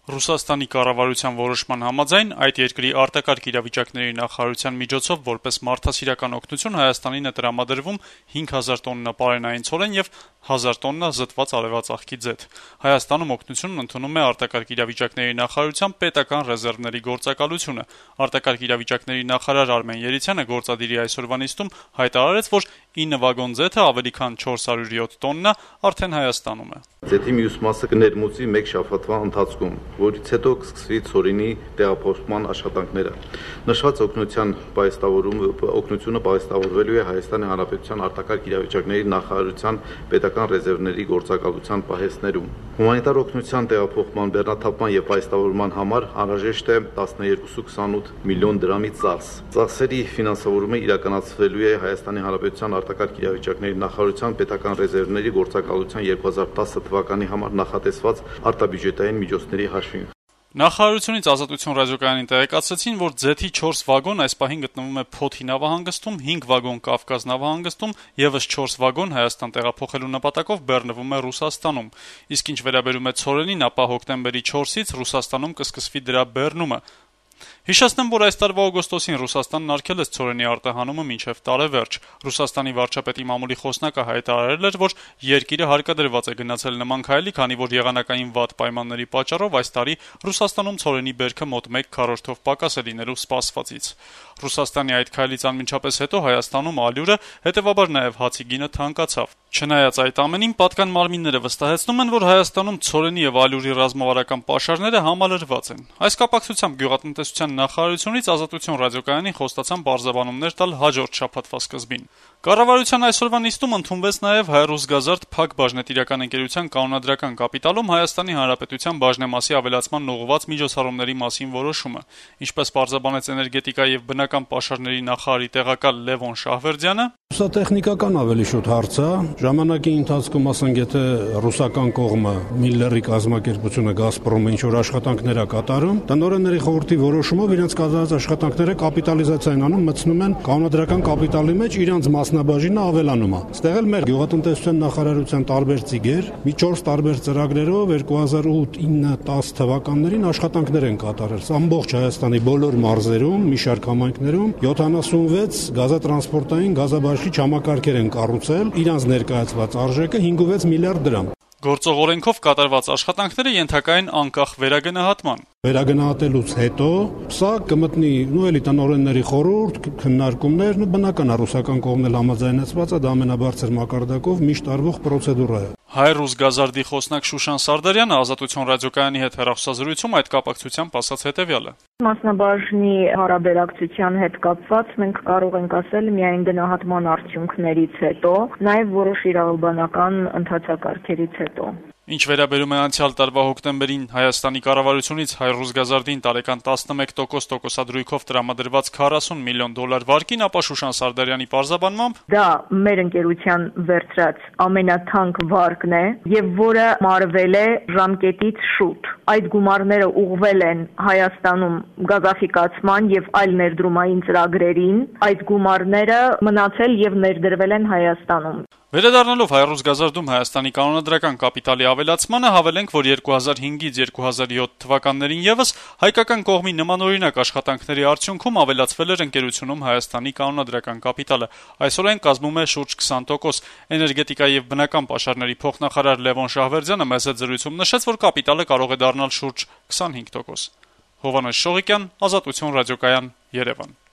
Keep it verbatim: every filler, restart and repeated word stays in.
Ռուսաստանի կառավարության որոշման համաձայն այդ երկրի արտակարգ իրավիճակների նախարարության միջոցով որպես մարդասիրական օգնություն Հայաստանին է տրամադրվում հինգ հազար տոննա պարենային ցորեն եւ հազար տոննա զտված արևածաղկի ձեթ։ Հայաստանում օգնությունն ընդունում է արտակարգ իրավիճակների նախարարության պետական ռեզերվների գործակալությունը։ Արտակարգ իրավիճակների նախարար Արմեն Երիցյանը գործադիրի այսօրվա նիստում հայտարարեց, որ ինը վագոն ձեթը ավելի քան չորս հարյուր յոթ տոննա արդեն Հայաստանում է։ Ձեթի մյուս մասը կներմուծի մեկ շաբաթվա ընթացքում, որից հետո կսկսվի ցորենի տեղափոխման աշխատանքները։ Նշված օգնության պայստավորումը օգնությունը պայստավորվելու է Հայաստանի Հանրապետության արտակարգ իրավիճակների նախարարության պետական ռեզերվների գործակալության պահեստներում։ Հումանիտար օգնության տեղափոխման, բեռնաթափման եւ պայստավորման համար անհրաժեշտ է տասնյոթ քսանութ միլիոն դրամի ծախս։ Ծախսերի ֆինանսավորումը իրականացվելու է Հայաստանի Հանրապետության արտակարգ իրավիճակների նախարարության պետական ռեզերվների գործակալության երկու հազար տասը թվականի համար նախատեսված արտաբյուջետային միջոցների հաշվին։ Նախարարությունից Ազատություն ռադիոկայանին տեղեկացրեցին, որ ձեթի չորս վագոն այս պահին գտնվում է Փոթի նավահանգստում, հինգ վագոն Կավկազ նավահանգստում, եւս չորս վագոն Հայաստան տեղափոխելու նպատակով բեռնվում է Ռուսաստանում։ Իսկ ինչ վերաբերում է ցորենին, ապա հոկտեմբերի չորսից Ռուսաստանում կսկսվի դրա բեռնումը։ Հիշեցնեմ, որ այս տարվա օգոստոսին Ռուսաստանն արգելեց ցորենի արտահանումը մինչև տարեվերջ։ Ռուսաստանի վարչապետի մամուլի խոսնակը հայտարարել էր, որ երկիրը հարկադրված է գնացել նման քայլի, քանի որ եղանակային վատ պայմանների պատճառով այս տարի Ռուսաստանում ցորենի բերքը մոտ մեկ քառորդով պակաս է լինելու սպասվածից։ Ռուսաստանի այդ քայլից անմիջապես հետո Հայաստանում ալյուրը, հետևաբար նաև հացի գինը թանկացավ։ Չնայած այդ ամենին, պատկան մարմինները վստահեցնում են, որ Հայաստանում ցորենի եւ ալյուրի ռազմավարական պաշարները համալրված են։ Այս կապակցությամբ գյուղատնտեսության նախարարությունից Ազատություն ռադիոկայանին խոստացան բարձրաբանումներ տալ հաջորդ շաբաթվա սկզբին։ Կառավարության այսօրվա նիստում ընդունվեց նաև Հայ-Ռուսգազարդ Փակ բաժնետիրական ընկերության կանոնադրական կապիտալում Հայաստանի Հանրապետության բաժնեմասի ավելացման ուղղված միջոցառումների մասին որոշումը։ Ինչպես պարզաբանեց էներգետիկայի եւ բնական պաշարների նախարարի տեղակալ Լևոն Շահվերդյանը, Սա տեխնիկական ավելի շուտ հարց է։ Ժամանակի ընթացքում, ասենք, եթե ռուսական կողմը Միլլերի կազմակերպությունը Գազպրոմը ինչ որ աշխատանքներ է կատարում, տնօրենների խորհրդի որոշումով իրենց կատարած աշխատանքները կապիտալիզացիա են անում, մտցնում են կանոնադրական կապիտալի մեջ, իրենց մասնաբաժինը ավելանում է։ Ստեղ էլ մեր գյուղատնտեսության նախարարության տարբեր ծիգեր մի չորս տարբեր ծրագրերով երկու հազար ութ, ինը, տասը թվականներին աշխատանքներ են կատարել։ Ամբողջ Հայաստանի բոլոր մարզերում, մի շարք համայնքներում յոթանասունվեց գազատրանսպորտային գազաբաժի համակարգեր են կառուցել, իրանց ներկայացված արժեքը հինգ միլիարդ դրամ։ Գործող օրենքով կատարված աշխատանքները ենթակա են անկախ վերագնահատման։ Վերագնահատելուց հետո սա կմտնի նույն էլի տնօրենների խորհուրդ, քննարկումներ, նո բնական է ռուսական կողմն էլ համաձայնեցված է, դա ամենաբարձր մակարդակով միշտ արվող պրոցեդուրա է։ Հայ-Ռուսգազարդի խոսնակ Շուշան Սարդարյանը Ազատություն ռադիոկայանի հետ հեռախոսազրույցում այդ կապակցությամբ ասաց հետևյալը. Մասնաբաժնի հարաբերակցության հետ կապված մենք կարող ենք ասել միայն գնահատման արդյունքներից հետո, նաև որոշ իրավաբանական ընթացակարգերից հետո։ Ինչ վերաբերում է անցյալ տարվա հոկտեմբերին Հայաստանի կառավարությունից Հայ-Ռուսգազարդին տարեկան տասնմեկ տոկոս տոկոսադրույքով տրամադրված քառասուն միլիոն դոլար վարկին, ապա Շուշան Սարդարյանի պարզաբանմամբ դա մեր ընկերության վերցրած ամենաթանկ վարկն է եւ որը մարվել է ժամկետից շուտ։ Այդ գումարները ուղղվել են Հայաստանում գազաֆիկացման եւ այլ ներդրումային ծրագրերին, այդ գումարները մնացել եւ ներդրվել են Հայաստանում։ Վերադառնալով Հայ-Ռուսգազարդում Հայաստանի կանոնադրական կապիտալի ավելացմանը, հավելենք, որ երկու հազար հինգից երկու հազար յոթ թվականներին եւս հայկական կողմի նմանօրինակ աշխատանքների արդյունքում ավելացվել էր ընկերությունում Հայաստանի կանոնադրական կապիտալը։ Այսօր այն կազմում է շուրջ քսան տոկոս։ Էներգետիկայի եւ բնական պաշարների փոխնախարար Լևոն Շահվերդյանը մեծ զրույցում նշեց, որ կապիտալը կարող է դառնալ շուրջ քսանհինգ տոկոս։ Հովհաննես Շողիկյան, Ազատություն ռադիոկայան, Երևան։